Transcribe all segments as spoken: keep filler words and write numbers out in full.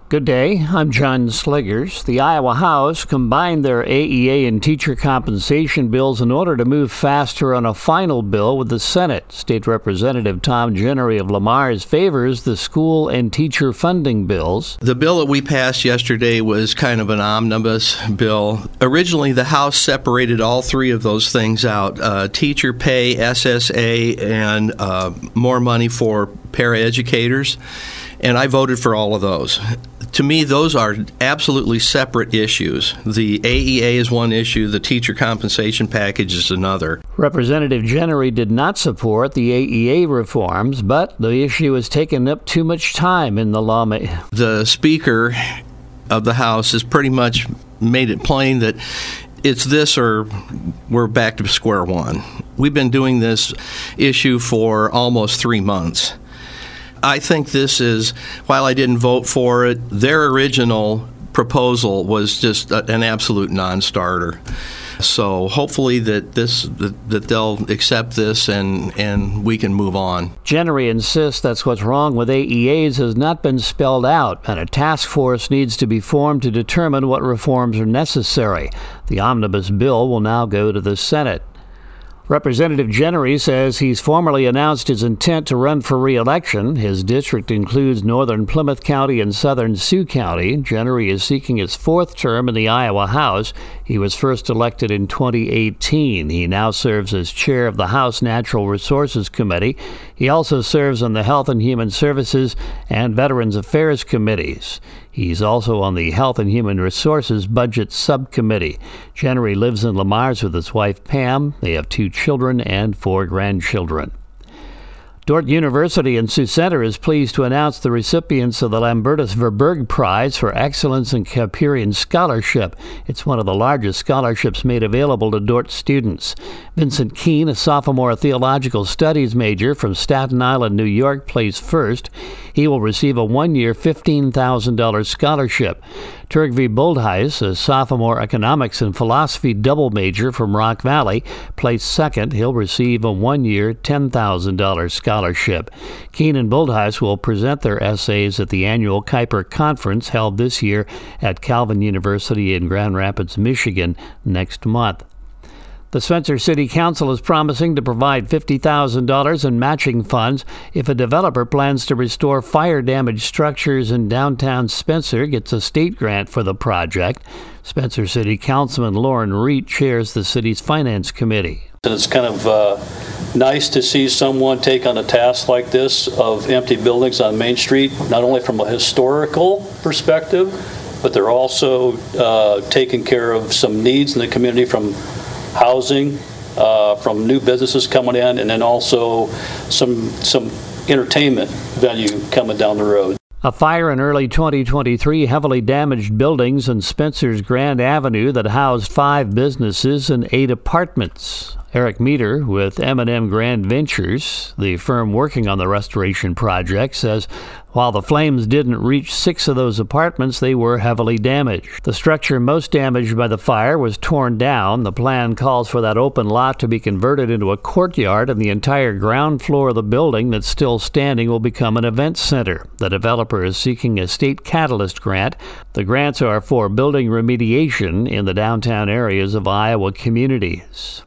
Good day, I'm John Sliggers. The Iowa House combined their A E A and teacher compensation bills in order to move faster on a final bill with the Senate. State Representative Tom Jenery of Lamars favors the school and teacher funding bills. The bill that we passed yesterday was kind of an omnibus bill. Originally, the House separated all three of those things out, uh, teacher pay, S S A, and uh, more money for paraeducators, and I voted for all of those. To me, those are absolutely separate issues. The A E A is one issue, the teacher compensation package is another. Representative Jenery did not support the A E A reforms, but the issue has taken up too much time in the lawmaking. The Speaker of the House has pretty much made it plain that it's this or we're back to square one. We've been doing this issue for almost three months. I think this is, while I didn't vote for it, their original proposal was just a, an absolute non-starter. So hopefully that this that, that they'll accept this and, and we can move on. Jenery insists that's what's wrong with A E As has not been spelled out, and a task force needs to be formed to determine what reforms are necessary. The omnibus bill will now go to the Senate. Representative Jenery says he's formally announced his intent to run for re-election. His district includes northern Plymouth County and southern Sioux County. Jenery is seeking his fourth term in the Iowa House. He was first elected in twenty eighteen. He now serves as chair of the House Natural Resources Committee. He also serves on the Health and Human Services and Veterans Affairs Committees. He's also on the Health and Human Resources Budget Subcommittee. Jenery lives in Lamars with his wife, Pam. They have two children and four grandchildren. Dordt University in Sioux Center is pleased to announce the recipients of the Lambertus Verberg Prize for Excellence in Capurian Scholarship. It's one of the largest scholarships made available to Dordt students. Vincent Keene, a sophomore theological studies major from Staten Island, New York, placed first. He will receive a one-year fifteen thousand dollars scholarship. Turgvi Boldhuis, a sophomore economics and philosophy double major from Rock Valley, placed second. He'll receive a one-year ten thousand dollars scholarship. Keene and Boldhuis will present their essays at the annual Kuiper Conference held this year at Calvin University in Grand Rapids, Michigan, next month. The Spencer City Council is promising to provide fifty thousand dollars in matching funds if a developer plans to restore fire-damaged structures in downtown Spencer, gets a state grant for the project. Spencer City Councilman Lauren Reed chairs the city's Finance Committee. And it's kind of uh, nice to see someone take on a task like this of empty buildings on Main Street, not only from a historical perspective, but they're also uh, taking care of some needs in the community from housing, uh, from new businesses coming in, and then also some some entertainment venue coming down the road. A fire in early twenty twenty-three heavily damaged buildings in Spencer's Grand Avenue that housed five businesses and eight apartments. Eric Meter with M and M Grand Ventures, the firm working on the restoration project, says while the flames didn't reach six of those apartments, they were heavily damaged. The structure most damaged by the fire was torn down. The plan calls for that open lot to be converted into a courtyard, and the entire ground floor of the building that's still standing will become an event center. The developer is seeking a state catalyst grant. The grants are for building remediation in the downtown areas of Iowa communities.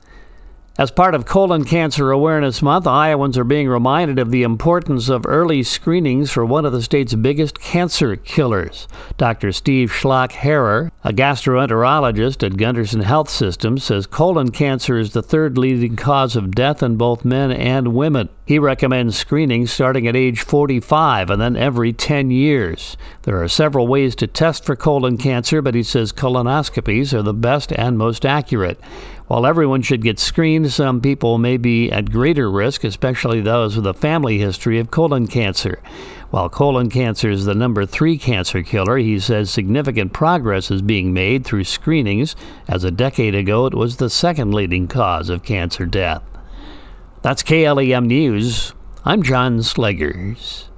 As part of Colon Cancer Awareness Month, Iowans are being reminded of the importance of early screenings for one of the state's biggest cancer killers. Doctor Steve Schlock-Herrer, a gastroenterologist at Gunderson Health System, says colon cancer is the third leading cause of death in both men and women. He recommends screening starting at age forty-five and then every ten years. There are several ways to test for colon cancer, but he says colonoscopies are the best and most accurate. While everyone should get screened, some people may be at greater risk, especially those with a family history of colon cancer. While colon cancer is the number three cancer killer, he says significant progress is being made through screenings, as a decade ago it was the second leading cause of cancer death. That's K L E M News. I'm John Sliggers.